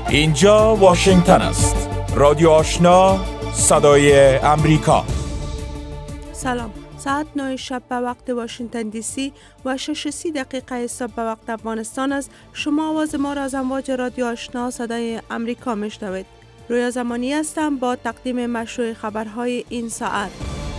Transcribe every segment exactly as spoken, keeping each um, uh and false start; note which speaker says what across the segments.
Speaker 1: اینجا واشنگتن است. رادیو آشنا، صدای امریکا.
Speaker 2: سلام. ساعت نه شب به وقت واشنگتن دی سی و شش و سی دقیقه صبح به وقت افغانستان است. شما آواز ما را از امواج رادیو آشنا صدای امریکا میشنوید. رویا زمانی هستم با تقدیم مشروع خبرهای این ساعت.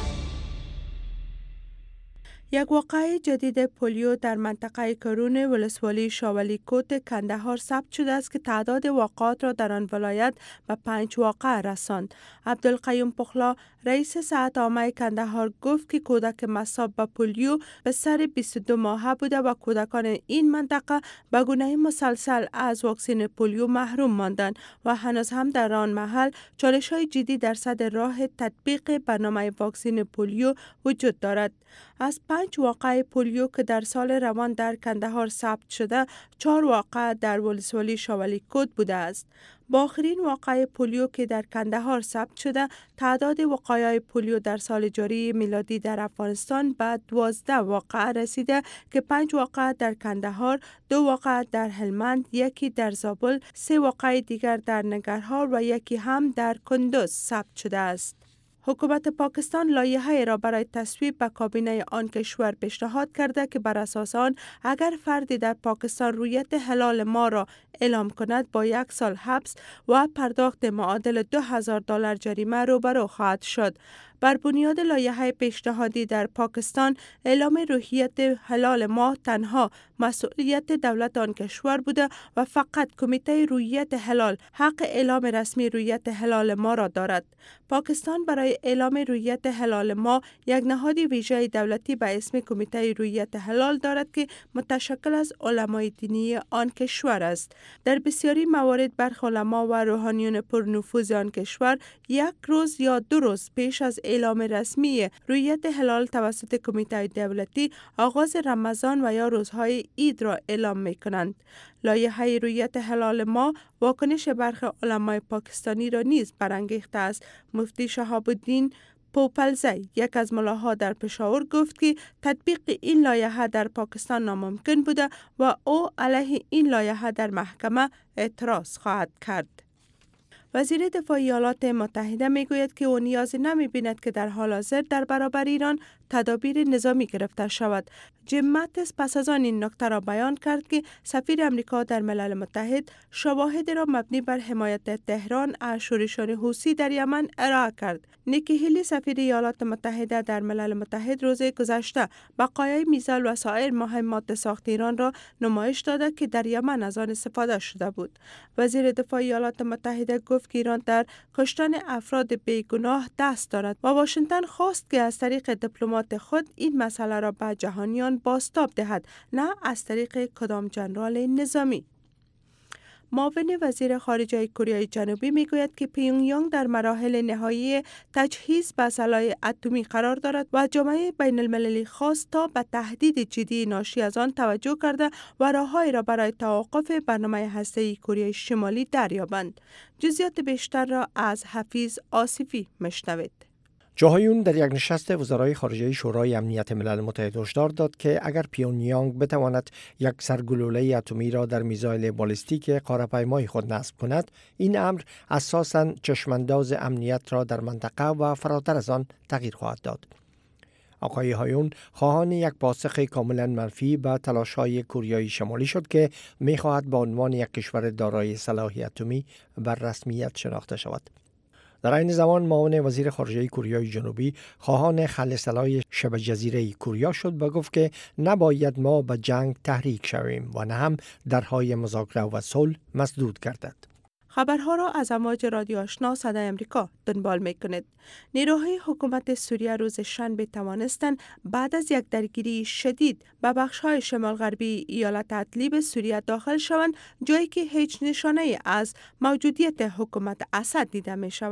Speaker 2: یک واقعه جدید پولیو در منطقه کرون ولسوالی شاولی کوت کندهار ثبت شده است که تعداد واقعات را در آن ولایت به پنج واقعه رساند. عبدالقیوم پخلا رئیس صحت عامه کندهار گفت که کودک مصاب به پولیو به سر بیست و دو ماهه بوده و کودکان این منطقه به گونه مسلسل از واکسن پولیو محروم ماندند و هنوز هم در آن محل چالش‌های جدی در صدر راه تطبیق برنامه واکسن پولیو وجود دارد. از پنج واقعه پولیو که در سال روان در کندهار ثبت شده، چهار واقعه در ولسوالی شاولی کوت بوده است. با آخرین واقعه پولیو که در کندهار ثبت شده، تعداد وقایع پولیو در سال جاری میلادی در افغانستان به دوازده واقعه رسیده که پنج واقعه در کندهار، دو واقعه در هلمند، یکی در زابل، سه واقعه دیگر در ننگرهار و یکی هم در کندوز ثبت شده است. حکومت پاکستان لایحه‌ای را برای تصویب به کابینه آن کشور پیشنهاد کرده که بر اساس آن اگر فردی در پاکستان رویت حلال ما را اعلام کند با یک سال حبس و پرداخت معادل دو هزار دلار جریمه روبرو خواهد شد. بر بنیاد لایحه پیشنهادی در پاکستان، اعلام رویت حلال ما تنها مسئولیت دولت آن کشور بوده و فقط کمیته رویت حلال حق اعلام رسمی رویت حلال ما را دارد. پاکستان برای اعلام رویت حلال ما یک نهاد ویژه دولتی به اسم کمیته رویت حلال دارد که متشکل از علمای دینی آن کشور است. در بسیاری موارد برخی علما و روحانیون پرنفوذ آن کشور یک روز یا دو روز پیش از اعلام رسمی رویت حلال توسط کمیته دولتی آغاز رمضان و یا روزهای عید را اعلام می کنند. لایحه رویت حلال ما واکنش برخی علمای پاکستانی را نیز برانگیخته است. مفتی شهاب الدین پوپلزی، یک از ملاها در پشاور، گفت که تطبیق این لایحه در پاکستان ناممکن بوده و او علیه این لایحه در محکمه اعتراض خواهد کرد. وزیر دفاع ایالات متحده می گوید که او نیازی نمی بیند که در حال حاضر در برابر ایران تدابیر نظامی گرفته شود. جیم ماتیس پس از آن این نکته را بیان کرد که سفیر امریکا در ملل متحد شواهد را مبنی بر حمایت تهران از شورشیان حوثی در یمن ارائه کرد. نیکی هیلی سفیر ایالات متحده در ملل متحد روز گذشته بقایای میزایل و سایر مهمات ساخت ایران را نمایش داده که در یمن از آن استفاده شده بود. وزیر دفاع ایالات متحده گفت که ایران در کشتن افراد بیگناه دست دارد و واشنگتن خواست که از طریق دیپلمات خود این مسئله را به جهانیان بازتاب دهد، نه از طریق کدام جنرال نظامی. معاون وزیر خارجه کره جنوبی میگوید که پیونگیانگ در مراحل نهایی تجهیز به اسلحه اتمی قرار دارد و جامعه بین المللی خواست تا به تهدید جدی ناشی از آن توجه کرده و راههایی را برای توقف برنامه هسته‌ای کره شمالی دریابند. جزئیات بیشتر را از حفیظ آصفی میشنوید.
Speaker 3: جو هایون در یک نشست وزرای خارجه شورای امنیت ملل متحد هشدار داد که اگر پیونگیانگ بتواند یک سرگلوله اتمی را در میزایل بالستیک قاره‌پیمای خود نصب کند، این امر اساساً چشمانداز امنیت را در منطقه و فراتر از آن تغییر خواهد داد. آقای هایون خواهان یک پاسخ کاملا منفی به تلاش‌های کره شمالی شد که می‌خواهد به عنوان یک کشور دارای سلاح اتمی بر رسمیت شناخته شود. در این زمان معاون وزیر خارجه کره جنوبی خواهان خلع سلاح شبه جزیره کره شد و گفت که نباید ما به جنگ تحریک شویم و نه هم درهای مذاکره و صلح مسدود گردد.
Speaker 2: خبرها را از امواج رادیو آشنا صدای امریکا دنبال میکنید. نیروهای حکومت سوریه روز شنبه توانستند بعد از یک درگیری شدید به بخش‌های شمال غربی ایالت ادلیب سوریه داخل شوند، جایی که هیچ نشانه از موجودیت حکومت اسد دیده می شود.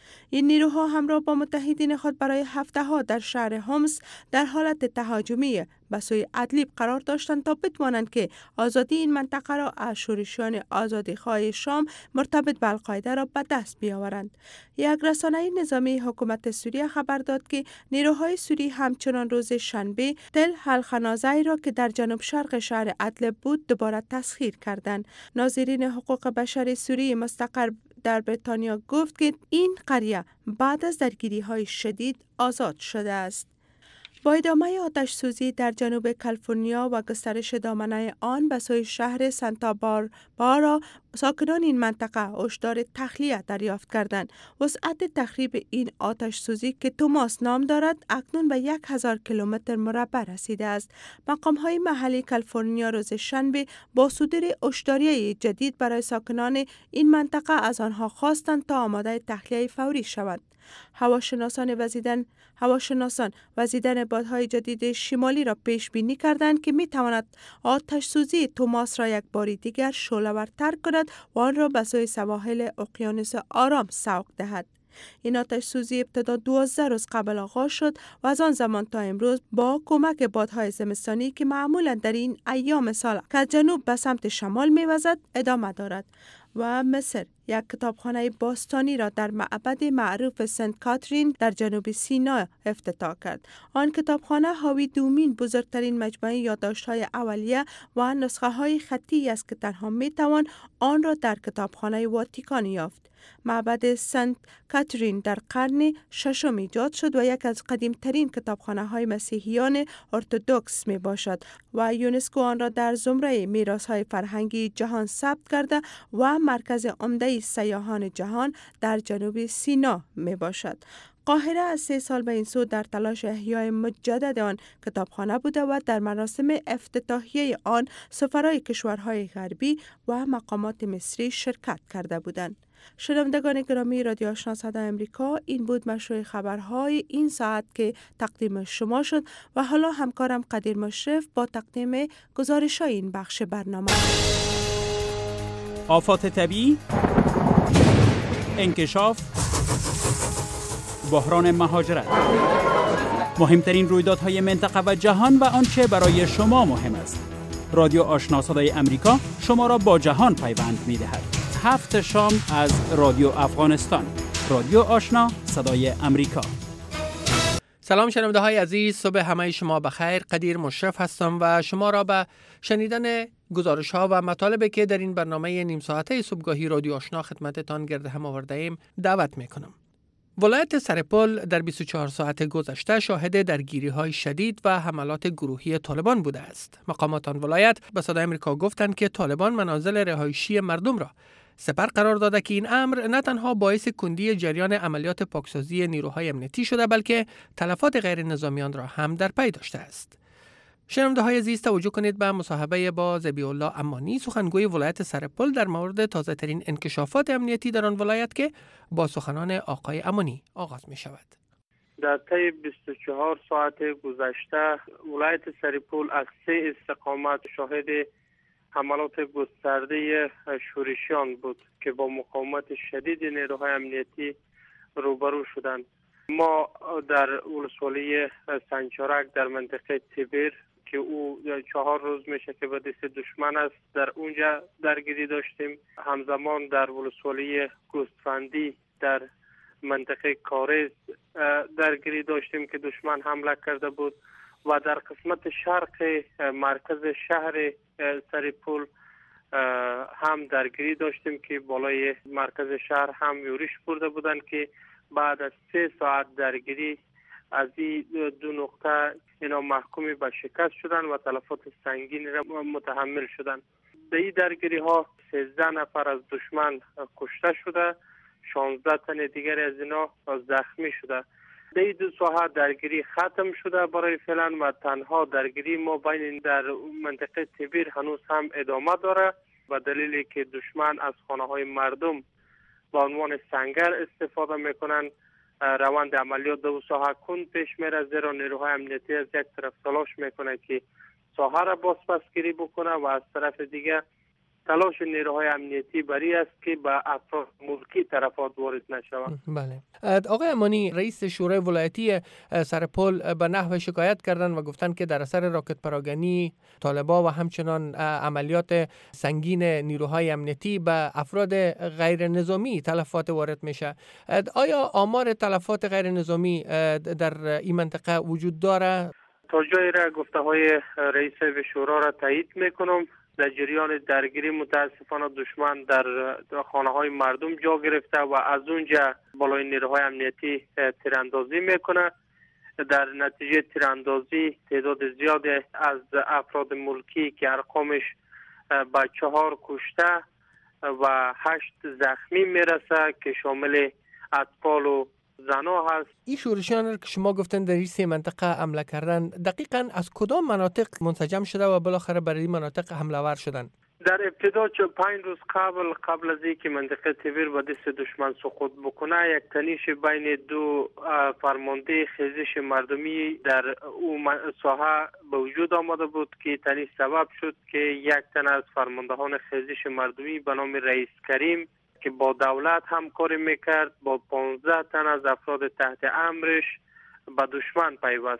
Speaker 2: این نیروها همراه با متحدین خود برای هفته ها در شهر همس در حالت تهاجمی به سوی ادلیب قرار داشتند تا بتوانند که آزادی این منطقه را از شورشیان آزادیخواه شام مرتبط به القاعده را به دست بیاورند. یک رسانه نظامی حکومت سوریه خبر داد که نیروهای سوری همچنان روز شنبه تل الخنازعی را که در جنوب شرق شهر ادلب بود دوباره تسخیر کردند. ناظرین حقوق بشر سوری مستقر در بریتانیا گفت که این قریه بعد از درگیری‌های شدید آزاد شده است. با ادامه آتش سوزی در جنوب کالیفرنیا و گسترش دامنه آن به سوی شهر سانتا باربارا، ساکنان این منطقه هشدار تخلیه دریافت کردند. وسعت تخریب این آتش سوزی که توماس نام دارد اکنون به یک هزار کیلومتر مربع رسیده است. مقام های محلی کالیفرنیا روز شنبه با صدور هشداری جدید برای ساکنان این منطقه از آنها خواستند تا آماده تخلیه فوری شوند. هواشناسان وزیدن هواشناسان وزیدن بادهای جدید شمالی را پیش بینی کردند که می تواند آتش سوزی توماس را یک بار دیگر شعله‌ورتر کند و آن را به سوی سواحل اقیانوس آرام سوق دهد. این آتش سوزی ابتدا دوازده روز قبل آغاز شد و از آن زمان تا امروز با کمک بادهای زمستانی که معمولا در این ایام سال که جنوب به سمت شمال می‌وزد ادامه دارد. و مصر یک کتابخانه باستانی را در معبد معروف سنت کاترین در جنوب سینا افتتاح کرد. آن کتابخانه حاوی دومین بزرگترین مجموعه یادداشت‌های اولیه و نسخه‌های خطی است که تنها می‌توان آن را در کتابخانه واتیکان یافت. معبد سنت کاترین در قرن ششم ایجاد شد و یک از قدیمترین کتابخانه‌های مسیحیان ارتدوکس می باشد و یونسکو آن را در زمره میراث‌های فرهنگی جهان ثبت کرده و مرکز عمده سیاحان جهان در جنوب سینا می باشد. قاهره از سه سال به این سو در تلاش احیای مجدد آن کتابخانه بوده و در مراسم افتتاحیه آن سفرای کشورهای غربی و مقامات مصری شرکت کرده بودند. شنوندگان گرامی رادیو آشنا صدای امریکا، این بود مشروع خبرهای این ساعت که تقدیم شما شد و حالا همکارم قدیر مشرف با تقدیم گزارش‌های این بخش برنامه.
Speaker 4: آفات طبیعی، انکشاف، بحران مهاجرت، مهمترین رویدادهای منطقه و جهان و آنچه برای شما مهم است. رادیو آشنا صدای امریکا شما را با جهان پیوند می‌دهد. هفت شام از رادیو افغانستان. رادیو آشنا صدای امریکا.
Speaker 3: سلام شنونده های عزیز، صبح همه شما بخیر. قدیر مشرف هستم و شما را به شنیدن گزارش ها و مطالبی که در این برنامه نیم ساعته صبحگاهی رادیو آشنا خدمتتان گرد هم آورده ایم دعوت میکنم. ولایت سرپل در بیست و چهار ساعت گذشته شاهد درگیری های شدید و حملات گروهی طالبان بوده است. مقامات آن ولایت به صدای امریکا گفتند که طالبان منازل رهایشی مردم را سپر قرار داده که این امر نه تنها باعث کندی جریان عملیات پاکسازی نیروهای امنیتی شده بلکه تلفات غیر نظامیان را هم در پی داشته است. شنونده های عزیز توجه کنید به مصاحبه با ذبیح الله امانی، سخنگوی ولایت سرپل در مورد تازه ترین انکشافات امنیتی در آن ولایت که با سخنان آقای امانی آغاز می شود.
Speaker 5: در طی بیست و چهار ساعت گذشته ولایت سرپل از سه استقامت شاهد حملات گسترده شورشیان بود که با مقاومت شدید نیروهای امنیتی روبرو شدند. ما در ولسوالی سنجارک در منطقه تبیر که او چهار روز میشه که به دست دشمن است در اونجا درگیری داشتیم. همزمان در ولسوالی گوستفندی در منطقه کارز درگیری داشتیم که دشمن حمله کرده بود و در قسمت شرق مرکز شهر سرپل هم درگیری داشتیم که بالای مرکز شهر هم یورش برده بودند که بعد از سه ساعت درگیری از این دو نقطه اینا محکوم به شکست شدن و تلفات سنگین را متحمل شدن. در این درگیری ها سیزده نفر از دشمن کشته شده، شانزده تن دیگر از اینا زخمی شده. در این دو ساعت درگیری ختم شده برای فعلا و تنها درگیری ما بین در منطقه تبیر هنوز هم ادامه داره و دلیلی که دشمن از خانه های مردم با عنوان سنگر استفاده میکنن. روند عملیات دو ساحه کند پیش میره، زیرا نیروهای امنیتی از یک طرف تلاش میکنه که ساحه را بازپسگیری بکنه و از طرف دیگه تلاش نیروهای امنیتی بری است که به افراد ملکی طرفات وارد نشوند.
Speaker 3: بله. آقای امانی، رئیس شورای ولایتی سرپل به نحو شکایت کردن و گفتن که در اثر راکت پراگنی طالبا و همچنان عملیات سنگین نیروهای امنیتی به افراد غیر نظامی تلفات وارد میشه. آیا آمار تلفات غیر نظامی در این منطقه وجود داره؟
Speaker 5: تا جایی را گفته های رئیس شورا را تایید میکنم. در جریان درگیری متاسفانه دشمن در خانه های مردم جا گرفته و از اونجا بالای نیروهای امنیتی تیراندازی میکنه. در نتیجه تیراندازی تعداد زیادی از افراد ملکی که ارقامش به چهار کشته و هشت زخمی میرسه که شامل اطفال و زنا هست.
Speaker 3: این شورشیان که شما گفتن در این سه منطقه حمله کردن، دقیقاً از کدام مناطق منسجم شده و بالاخره برای این مناطق حمله ور شدن؟
Speaker 5: در ابتدا چه پنج روز قبل قبل از اینکه منطقه تبیر به دست دشمن سقوط بکنه، یک تنش بین دو فرمانده خیزش مردمی در او ساحه به وجود آمده بود که تنش سبب شد که یک تن از فرماندهان خیزش مردمی به نام رئیس کریم که با دولت همکاری میکرد با پانزده تن از افراد تحت امرش به دشمن پیوست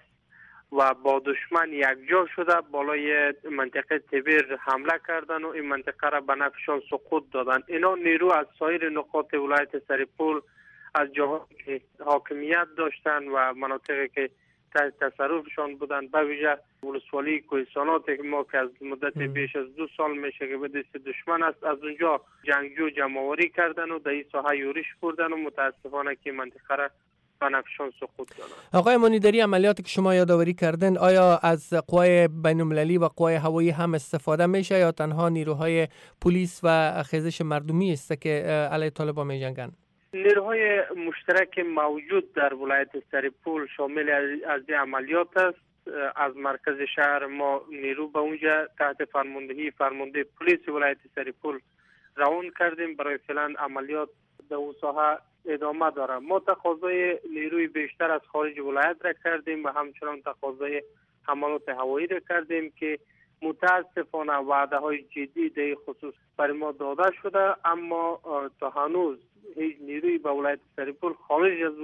Speaker 5: و با دشمن یکجا شده بالای منطقه تبیر حمله کردن و این منطقه را به نفعشان سقوط دادن. اینا نیرو از سایر نقاط ولایت سرپل، از جاهایی که حاکمیت داشتن و مناطقی که تحت تصرفشان بودن، به ویژه ولسوالی کوهستانات که ما که از مدت بیش از دو سال میشه که به دست دشمن است، از اونجا جنگجو جمع‌آوری کردن و در این ساحه یورش بردن و متاسفانه که منطقه را بنفشان سقوط دادن.
Speaker 3: آقای منیدری، عملیاتی که شما یادآوری کردن آیا از قوای بین‌المللی و قوای هوایی هم استفاده میشه یا تنها نیروهای پلیس و خیزش مردمی است که علیه طالبان میجنگن؟
Speaker 5: نیروهای مشترک موجود در ولایت سرپل شامل از این عملیات است. از مرکز شهر ما نیرو به اونجا تحت فرماندهی فرمانده پلیس ولایت سرپل روان کردیم. برای فعلا عملیات در اون ساحه ادامه داره. ما تقاضای نیروی بیشتر از خارج ولایت را کردیم و همچنان تقاضای حملات هوایی را کردیم که متاسفانه وعده های جدی در خصوص برای ما داده شده، اما تا هنوز هیچ نیروی به ولایت سرپل خارج از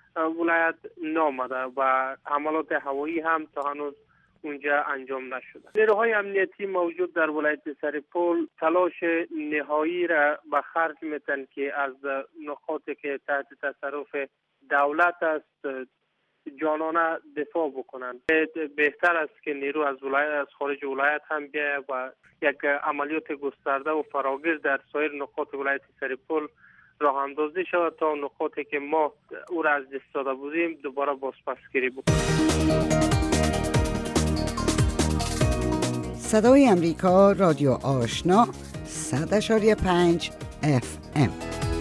Speaker 5: ولایت نامده و حملات هوایی هم تا هنوز اونجا انجام نشده. نیروهای امنیتی موجود در ولایت سرپل تلاش نهایی را به خرج میتن که از نقاطی که تحت تصرف دولت است جانانه دفاع بکنن. بهتر است که نیرو از ولایت از خارج ولایت هم بیاید و یک عملیات گسترده و فراگیر در سایر نقاط ولایت سرپل راه اندازی شود تا نقاطی که ما او را از دست داده بودیم دوباره بازپسگیری بکنیم.
Speaker 6: صدای امریکا، رادیو آشنا، صد اشاری پنج اف ام.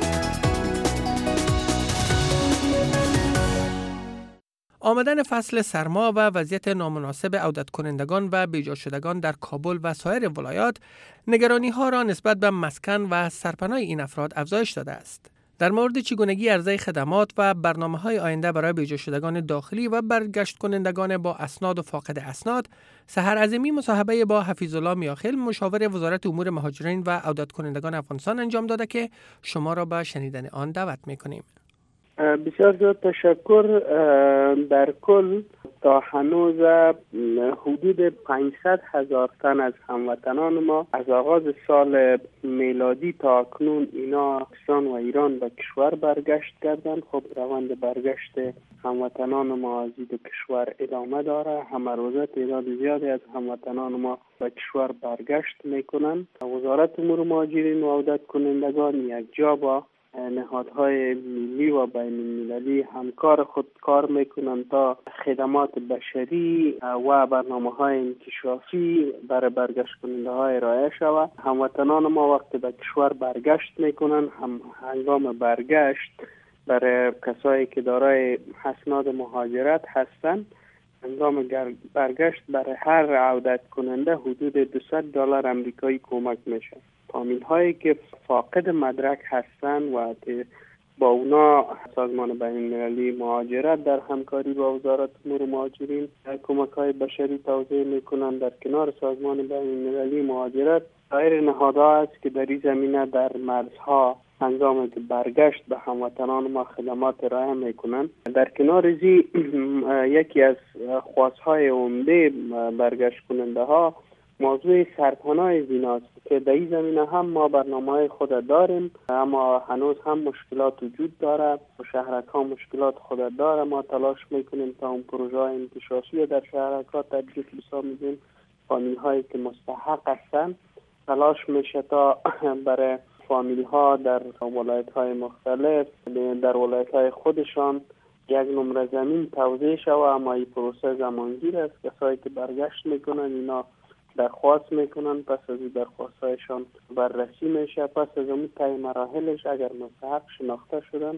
Speaker 3: آمدن فصل سرما و وضعیت نامناسب عودت کنندگان و بیجا شدگان در کابل و سایر ولایات نگرانی ها را نسبت به مسکن و سرپناه این افراد افزایش داده است. در مورد چگونگی عرضه خدمات و برنامه‌های آینده برای بیجا شدگان داخلی و برگشت کنندگان با اسناد و فاقد اسناد، سحر عظیمی مصاحبه با حفیظ الله میاخیل مشاور وزارت امور مهاجرین و عودت کنندگان افغانستان انجام داده که شما را به شنیدن آن دعوت می‌کنیم.
Speaker 7: بسیار زیاد تشکر. در کل تا هنوز حدود پانصد هزار تن از هموطنان ما از آغاز سال میلادی تا اکنون اینا پاکستان و ایران به کشور برگشت کردند. خب روند برگشت هموطنان ما از این کشور ادامه داره. همه روزه تعداد زیادی از هموطنان ما به کشور برگشت میکنند. وزارت امور مهاجرین و عودت کنندگان یک جا با نهادهای ملی و بین المللی همکار خود کار میکنند تا خدمات بشری و برنامه‌های انکشافی برای برگشت کننده های ارائه شود. هموطنان ما وقتی به کشور برگشت میکنند، هم هنگام برگشت برای کسایی که دارای اسناد مهاجرت هستند، هنگام برگشت برای هر عودت کننده حدود دویست دلار آمریکایی کمک میشه. فامیل هایی که فاقد مدرک هستند و با اونا سازمان بین المللی مهاجرت در همکاری با وزارت امور مهاجرین کمک های بشری توزیع میکنند. در کنار سازمان بین المللی مهاجرت سایر نهادها است که در این زمینه در مرزها هنگامی که برگشت به هموطنان ما خدمات ارائه میکنند. در کنار ازی یکی از خواستهای عمده برگشت کننده ها موضوع سرپناه زیناست که در این زمینه هم ما برنامه خود داریم، اما هنوز هم مشکلات وجود داره. شهرک ها مشکلات خود داره. ما تلاش میکنیم تا اون پروژه انتشاسی در شهرک ها تدریج بسازیم. فامیل هایی که مستحق هستند تلاش میشه تا برای فامیل ها در ولایت های مختلف در ولایت های خودشان یک نمره زمین توزیع شود، اما این پروسه زمانگیر است. کسایی که برگشت میکنن اینا درخواست میکنن، پس از این درخواستایشان بررسی میشه، پس از اون طی مراحلش اگر مستحق شناخته شدن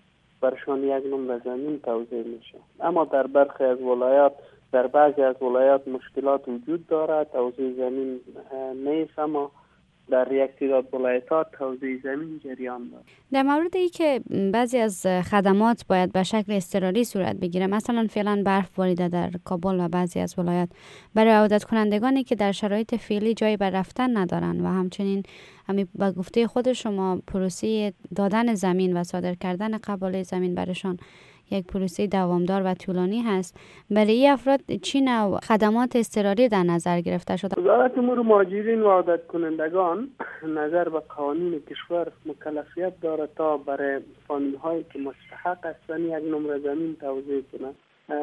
Speaker 7: برشان یک نمره زمین توزیع میشه. اما در برخی از ولایات در بعضی از ولایات مشکلات وجود داره، توزیع زمین نیست، اما در یک تعداد ولایت‌ها توزیع زمین جریان داره.
Speaker 8: در مورد ای که بعضی از خدمات باید به شکل اضطراری صورت بگیره، مثلا فعلا برف باریده در کابل و بعضی از ولایات، برای عودت کنندگانی که در شرایط فعلی جایی بر رفتن ندارن و همچنین همین به گفته خود شما پروسه دادن زمین و صادر کردن قباله زمین برشان یک پروسه دوامدار و طولانی هست، برای این افراد چی نوع خدمات اضطراری در نظر گرفته شده؟
Speaker 7: وزارت امور مهاجرین و عودت کنندگان نظر به قوانین کشور مکلفیت داره تا برای فامیل هایی که مستحق هستند یک نمره زمین توزیع کنند.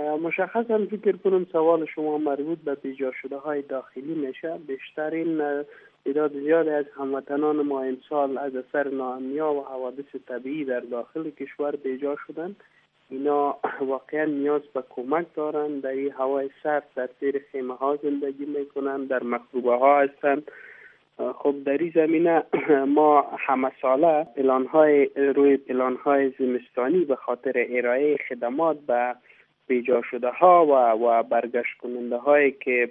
Speaker 7: مشخصا فکر کنم سوال شما مربوط به بیجا شده های داخلی میشه. بیشترین تعداد زیادی از هموطنان ما امسال از اثر ناامنی‌ها و حوادث طبیعی در داخل کشور بیجا شدند. اینا واقعا نیاز به کمک دارن. در این هوای سرد در زیر خیمه ها زندگی میکنن، در مخروبه ها هستن. خب در این زمینه ما همه ساله پلان های روی پلان های زمستانی به خاطر ارائه خدمات به بیجا شده ها و و برگشت کننده هایی که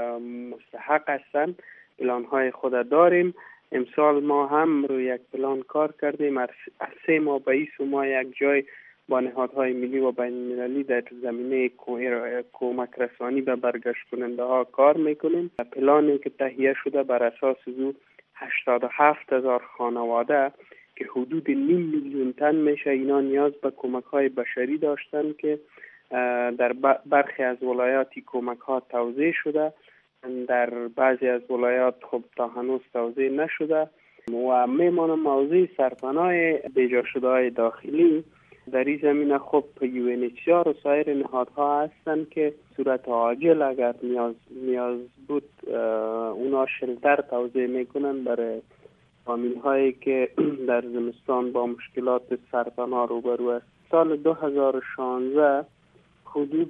Speaker 7: مستحق هستن پلان های خود داریم. امسال ما هم روی یک پلان کار کردیم. از سه ماه به این سو ما یک جای با نهادهای ملی و بین المللی در زمینه کمک رسانی به برگشت کننده ها کار میکنیم. پلانی که تهیه شده بر اساس او هشتاد و هفت هزار خانواده که حدود نیم میلیون تن میشه، اینا نیاز به کمک های بشری داشتن که در برخی از ولایاتی کمک ها توزیع شده، در بعضی از ولایات خب تا هنوز توزیع نشده. و میمانه موضوع سرپناه بیجا شده های داخلی. در این زمینه خب یو ان اچ سی آر و سایر نهادها هستند که صورت عاجل اگر نیاز نیاز بود اونا شلتر توزیع میکنن برای فامیل هایی که در زمستان با مشکلات سرپناه روبرو است. سال دو هزار و شانزده حدود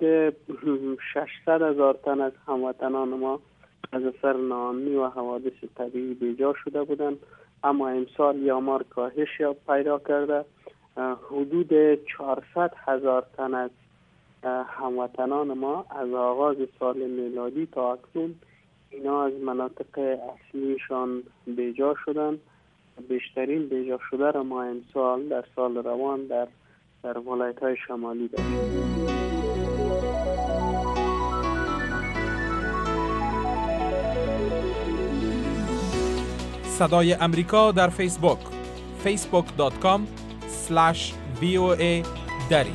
Speaker 7: ششصد هزار تن از هموطنان ما از اثر ناامنی و حوادث طبیعی بیجا شده بودند، اما امسال این آمار کاهش پیدا کرده. حدود چهارصد هزار تن از هموطنان ما از آغاز سال میلادی تا اکنون اینا از مناطق اصلیشان بیجا شدن. بیشترین بیجا شده را ما امسال در سال روان در در ولایت های شمالی داریم.
Speaker 1: صدای امریکا در فیسبوک فیسبوک دات کام اسلش وی او ای دری.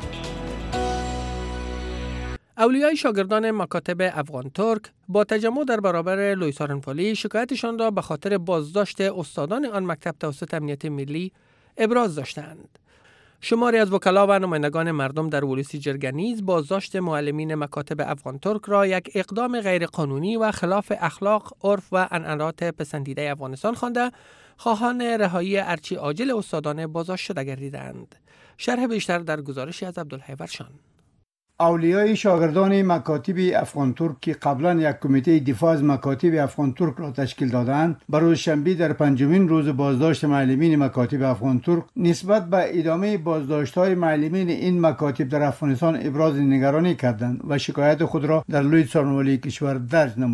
Speaker 3: اولیای شاگردان مکاتب افغان ترک با تجمع در برابر لوی سارنفالی شکایتشان را به خاطر بازداشت استادان آن مکتب توسط امنیت ملی ابراز داشتند. شماری از وکلا و نمایندگان مردم در ولوسی جرگنیز بازداشت معلمین مکاتب افغان ترک را یک اقدام غیرقانونی و خلاف اخلاق، عرف و عنعنات پسندیده افغانستان خوانده، خواهان رهایی ارچی عاجل استادان بازداشت شده گردیدند. شرح بیشتر در گزارشی از عبدالحی ورشان.
Speaker 9: اولیای شاگردان مکاتب افغان ترک که قبلا یک کمیته دفاع از مکاتب افغان ترک را تشکیل دادند، بروز شنبه در پنجمین روز بازداشت معلمین مکاتب افغان ترک نسبت به ادامه بازداشت‌های معلمین این مکاتب در افغانستان ابراز نگرانی کردند و شکایت خود را در لوی سارنوالی کشور درج نمودند.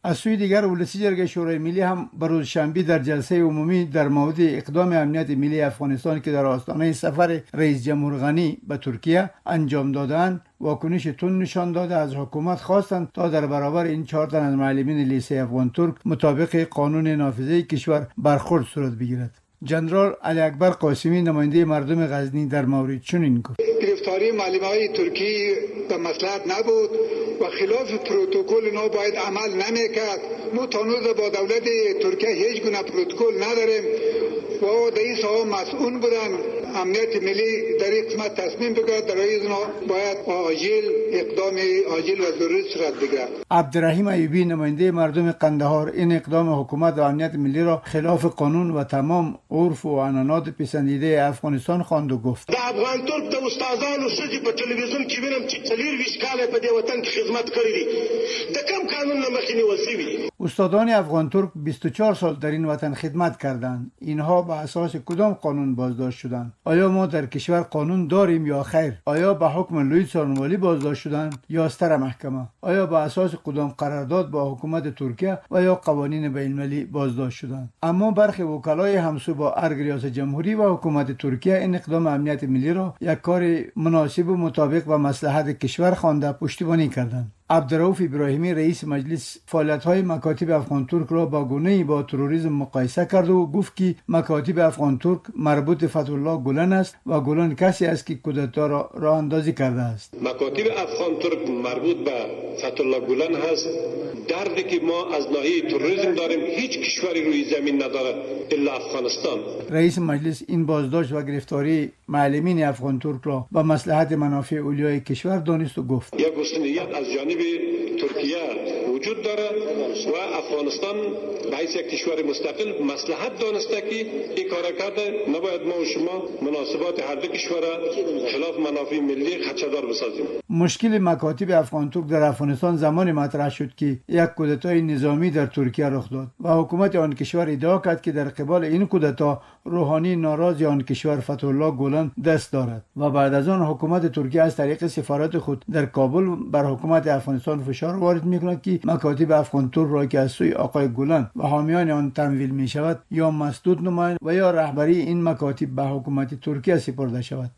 Speaker 9: از سوی دیگر ولسی جرگه شورای ملی هم بروز شنبه در جلسه عمومی در مورد اقدام امنیت ملی افغانستان که در آستانه سفر رئیس جمهور غنی به ترکیه انجام دادند واکنش تند نشان داده از حکومت خواستند تا در برابر این چهار تن از معلمین لیسه افغان ترک مطابق قانون نافذه کشور برخورد صورت بگیرد. جنرال علی اکبر قاسمی نماینده مردم غزنی در مورد چنین گفت:
Speaker 10: گرفتاری معلمای ترکی به مصلحت نبود و خلاف پروتکل نو باید عمل نمیکرد. ما تانوز با دولت ترکیه هیچ گونه پروتکل نداریم و رئیس ها مسئول بودن. امنیت ملی در این قسمت تصمیم بگیرد در این باید عاجل اقدام عاجل و ضروری صورت بگیرد.
Speaker 9: عبدالرحیم ایوبی نماینده مردم قندهار این اقدام حکومت و امنیت ملی را خلاف قانون و تمام عرف و عنعنات پسندیده افغانستان خواند و گفت:
Speaker 11: د افغان ترک د استادانو سږي په تلویزیون کې وینم چې څلور ویشت کاله په دې وطن کې خدمت کړی دي. د کم قانون نه مخکې نیول شوي.
Speaker 9: استادان افغان ترک بیست و چهار سال در این وطن خدمت کردند. اینها به اساس کدام قانون بازداشت شدند؟ آیا ما در کشور قانون داریم یا خیر؟ آیا به حکم لوی سارنوالی بازداشت شدند یا ستر محکمه؟ آیا به اساس کدام قرارداد با حکومت ترکیه و یا قوانین بین المللی بازداشت شدند؟ اما برخی وکلای همسو با ارگ ریاست جمهوری و حکومت ترکیه این اقدام امنیت ملی را یک کار مناسب و مطابق و مصلحت کشور خوانده پشتیبانی کردند. عبدالرؤوف ابراهیمی رئیس مجلس فعالیت‌های مکاتب افغان ترک را با گونه‌ای با تروریسم مقایسه کرد و گفت که مکاتب افغان ترک مربوط فتح الله گولن است و گولن کسی است که کودتا را راه اندازی کرده است.
Speaker 11: مکاتب افغان ترک مربوط به فتح الله گولن هست. دردی که ما از ناحیه تروریسم داریم هیچ کشوری روی زمین نداره الا افغانستان.
Speaker 9: رئیس مجلس این بازداشت و گرفتاری معلمین افغان ترک را به مصلحت منافع اولیای کشور دانست و گفت:
Speaker 11: یک گستندیت از جانب ترکیه وجود داره و افغانستان به حیث یک کشور مستقل مصلحت دانسته که این کار کرده. نباید ما و شما مناسبات هر دو کشور خلاف منافع ملی خدشه‌دار بسازیم.
Speaker 9: مشکل مکاتب افغان ترک در افغانستان زمان مطرح شد که یک کودتای نظامی در ترکیه رخ داد و حکومت آن کشور ادعا کرد که در قبال این کودتا روحانی ناراض آن کشور فتح الله گولن دست دارد و بعد از آن حکومت ترکیه از طریق سفارت خود در کابل بر حکومت افغانستان فشار وارد می‌کند که مکاتب افغان ترک را که از سوی آقای گولن و حامیان آن تمویل می‌شود یا مسدود نمایند و یا رهبری این مکاتب به حکومت ترکیه سپرده شود.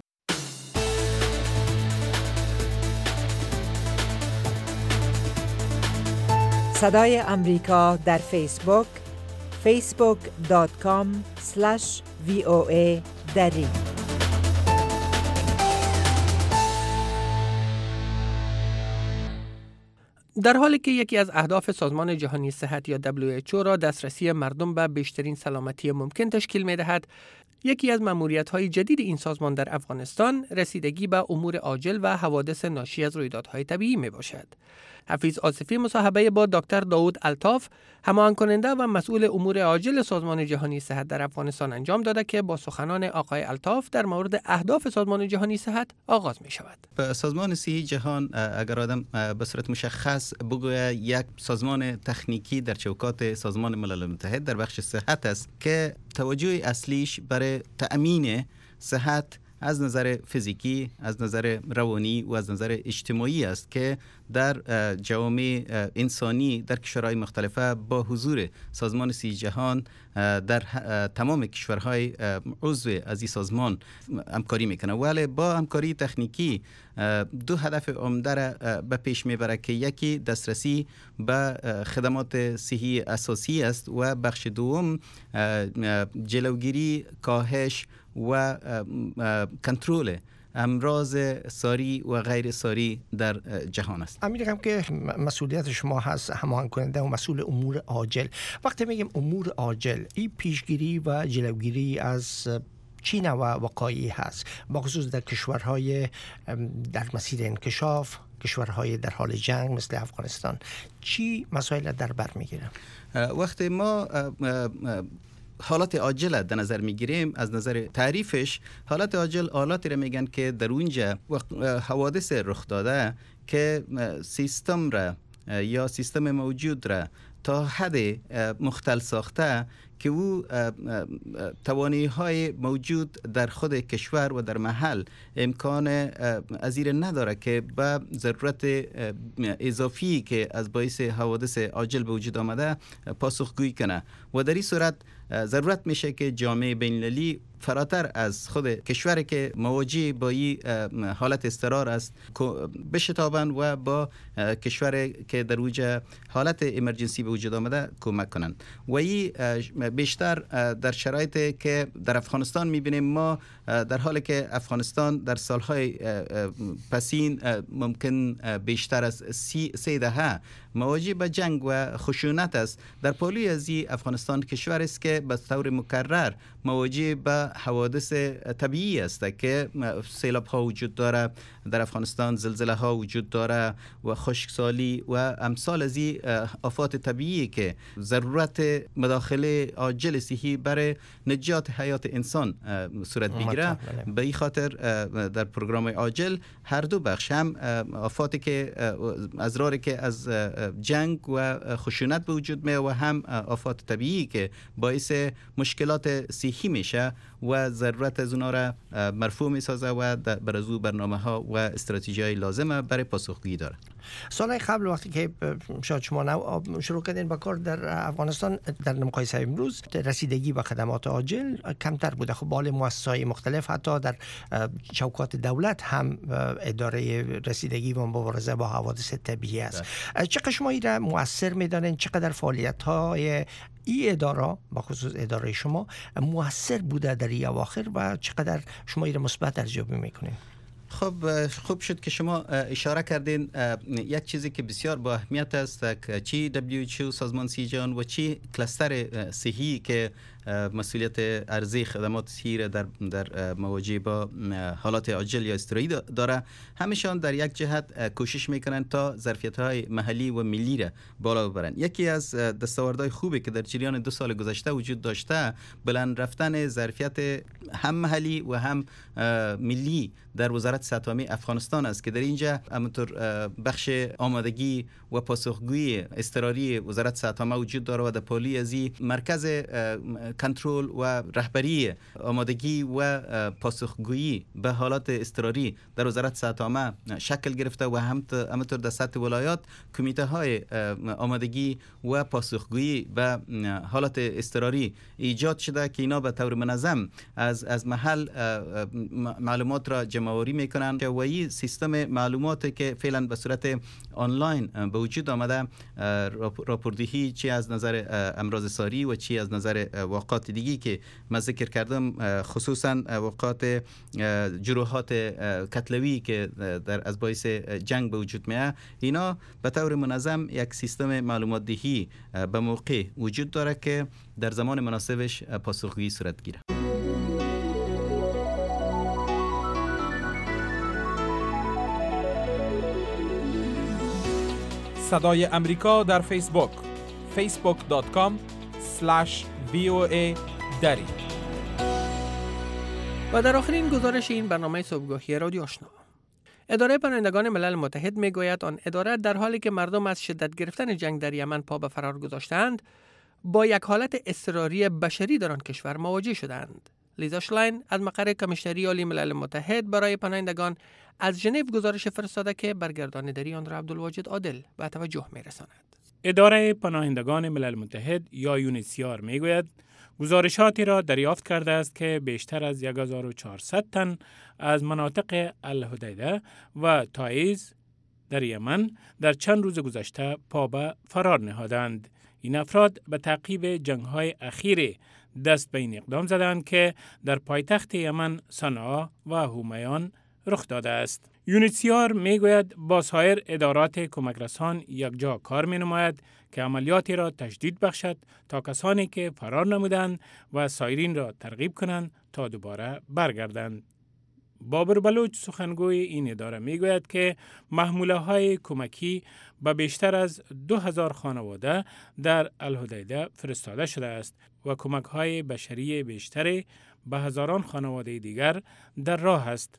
Speaker 12: صدای امریکا در فیسبوک فیسبوک دات کام اسلش وی او ای دری.
Speaker 13: در حالی که یکی از اهداف سازمان جهانی صحت یا دبلیو اچ او را دسترسی مردم به بیشترین سلامتی ممکن تشکیل می دهد، یکی از مأموریت‌های جدید این سازمان در افغانستان رسیدگی به امور عاجل و حوادث ناشی از رویدادهای طبیعی می باشد. حفیظ آصفی مصاحبه با دکتر داود الطاف، هماهنگ کننده و مسئول امور عاجل سازمان جهانی صحت در افغانستان انجام داده که با سخنان آقای الطاف در مورد اهداف سازمان جهانی صحت آغاز می شود.
Speaker 14: سازمان صحی جهان اگر آدم به صورت مشخص بگوید یک سازمان تکنیکی در چوکات سازمان ملل متحد در بخش صحت است که توجه اصلیش برای تأمین صحت از نظر فیزیکی، از نظر روانی و از نظر اجتماعی است که در جوامع انسانی در کشورهای مختلفه با حضور سازمان صحی جهان در تمام کشورهای عضو از این سازمان همکاری میکنه. ولی با همکاری تکنیکی دو هدف عمده را به پیش میبره که یکی دسترسی به خدمات صحی اساسی است و بخش دوم جلوگیری، کاهش و کنترل امراض ساری و غیر ساری در جهان است.
Speaker 3: امیرم که مسئولیت شما هست هماهنگ کننده و مسئول امور عاجل. وقتی میگیم امور عاجل، این پیشگیری و جلوگیری از چی نوع وقایعی هست، با خصوص در کشورهای در مسیر انکشاف، کشورهای در حال جنگ مثل افغانستان، چی مسائل در بر میگیره؟
Speaker 14: وقتی ما حالت عاجل در نظر میگیریم، از نظر تعریفش حالت عاجل حالاتی را میگن که در اونجا حوادث رخ داده که سیستم را یا سیستم موجود را تا حد مختل ساخته که او توانایی های موجود در خود کشور و در محل امکان ازیر نداره که به ضرورت اضافی که از باعث حوادث عاجل به وجود آمده پاسخگویی کنه و در این صورت ضرورت میشه که جامعه بین‌المللی فراتر از خود کشوری که مواجه با این حالت اضطرار است بشتابند و با کشوری که در اوج حالت امرجنسی به وجود آمده کمک کنند و این بیشتر در شرایطی که در افغانستان میبینیم. ما در حالی که افغانستان در سالهای پسین ممکن بیشتر از سی سه دهه مواجه به جنگ و خشونت است، در پهلوی از این افغانستان کشور است که به طور مکرر مواجه به حوادث طبیعی است که سیلاب ها وجود داره در افغانستان، زلزله ها وجود داره و خشکسالی و امثال از این آفات طبیعی که ضرورت مداخله عاجل صحی برای نجات حیات انسان صورت بگیره. به این خاطر در پروگرام عاجل هر دو بخش، هم آفاتی که ازراری که از جنگ و خشونت به وجود می و هم آفات طبیعی که باعث مشکلات صحی میشه و ضرورت از اونا را مرفوع می سازه و بر از او برنامه ها و استراتژی های لازمه برای پاسخگویی داره.
Speaker 3: سال قبل وقتی که شاید شما شروع کردین با کار در افغانستان، در مقایسه امروز رسیدگی به خدمات عاجل کمتر بوده. خب بال مؤسسات مختلف حتی در چوکات دولت هم اداره رسیدگی و مبارزه با حوادث طبیعی است. چقدر شما این را مؤثر می‌دانید؟ چقدر فعالیت های این اداره با خصوص اداره شما مؤثر بوده در این اواخر و چقدر شما این را مثبت ارزیابی می‌کنید؟
Speaker 14: خب خوب شد که شما اشاره کردین. یک چیزی که بسیار با اهمیت است که چی دبلیو اچ او سازمان صحت جهان و چی کلاستر صحی که مسئولیت ارزی خدمات صحی در در مواجهه با حالات عاجل یا اضطراری داره، همشان در یک جهت کوشش میکنن تا ظرفیت‌های محلی و ملی را بالا ببرن. یکی از دستاوردهای خوبی که در جریان دو سال گذشته وجود داشته بلند رفتن ظرفیت هم محلی و هم ملی در وزارت صحت عامه افغانستان است که در اینجا همونطور بخش آمادگی و پاسخگویی اضطراری وزارت صحت عامه وجود داره و در پالی از مرکز کنترل و رهبری آمادگی و پاسخگویی به حالات اضطراری در وزارت صحت عامه شکل گرفته و همونطور در سطح ولایات کمیته های آمادگی و پاسخگویی به حالات اضطراری ایجاد شده که اینا به طور منظم از از محل معلومات را جمع‌آوری میکنن که وی سیستم معلوماتی که فعلا به صورت آنلاین به وجود آمده، راپوردهی چی از نظر امراض ساری و چی از نظر واقعات دیگی که من ذکر کردم، خصوصا واقعات جروحات کتلوی که در از باعث جنگ به وجود میاد، اینا به طور منظم یک سیستم معلومات دهی به موقع وجود داره که در زمان مناسبش پاسخگویی صورت گیره.
Speaker 1: صدای امریکا در فیسبوک فیسبوک دات کام اسلش وی او ای دری.
Speaker 13: و در آخرین گزارش این برنامه صبحگاهی رادیو آشنا، اداره پناهندگان ملل متحد میگوید آن اداره در حالی که مردم از شدت گرفتن جنگ در یمن پا به فرار گذاشتند، با یک حالت اضطراری بشری در آن کشور مواجه شدند. لیزا شلاین از مقر کمیشنری عالی ملل متحد برای پناهندگان از ژنو گزارش فرستاده که برگرداندگی آن را عبدالواجد عادل به توجه می‌رساند.
Speaker 4: اداره پناهندگان ملل متحد یا یونیسیار میگوید گزارشاتی را دریافت کرده است که بیشتر از هزار و چهارصد تن از مناطق الحدیده و تایز در یمن در چند روز گذشته پا به فرار نهادند. این افراد به تعقیب جنگ‌های اخیر دست به این اقدام زدند که در پایتخت یمن صنعا و هومیان رخ داده است. یونیسیار میگوید با سایر ادارات کمک رسان یک جا کار می نماید که عملیاتی را تجدید بخشد تا کسانی که فرار نمودند و سایرین را ترغیب کنند تا دوباره برگردند. بابر بلوچ سخنگوی این اداره میگوید که محموله های کمکی به بیشتر از دو هزار خانواده در الحدیده فرستاده شده است و کمک های بشری بیشتری به هزاران خانواده دیگر در راه است.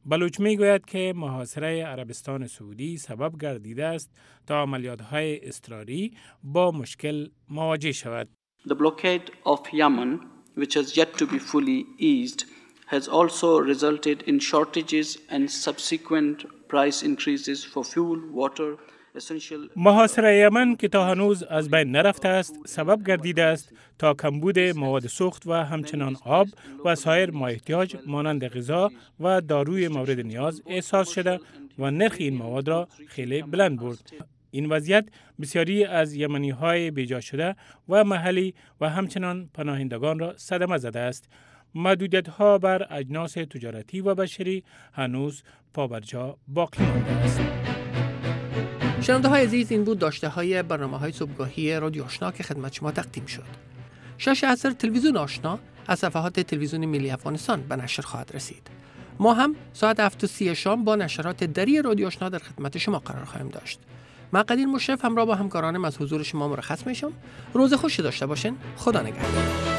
Speaker 1: بلوچ می گوید که محاصره عربستان سعودی سبب گردیده است تا عملیات‌های اضطراری با مشکل مواجه شود.
Speaker 15: The blockade of Yemen, which has yet to be fully eased, has also resulted in shortages and subsequent price increases for fuel, water,
Speaker 1: محاصره یمن که تا هنوز از بین نرفته است سبب گردیده است تا کمبود مواد سوخت و همچنان آب و سایر ما احتیاج مانند غذا و داروی مورد نیاز احساس شده و نرخ این مواد را خیلی بلند برد. این وضعیت بسیاری از یمنی های بیجا شده و محلی و همچنان پناهندگان را صدمه زده است. محدودیت ها بر اجناس تجارتی و بشری هنوز پابرجا باقی مانده است.
Speaker 13: شنونده های عزیز، این بود داشته های برنامه های صبحگاهی رادیو آشنا که خدمت شما تقدیم شد. شش عصر تلویزیون آشنا از صفحات تلویزیون ملی افغانستان به نشر خواهد رسید. ما هم ساعت هفت و سی شام با نشرات دری رادیو آشنا در خدمت شما قرار خواهیم داشت. من قدیر مشرف همراه با همکارانم از حضور شما مرخص میشم. روز خوشی داشته باشین. خدا نگهدار.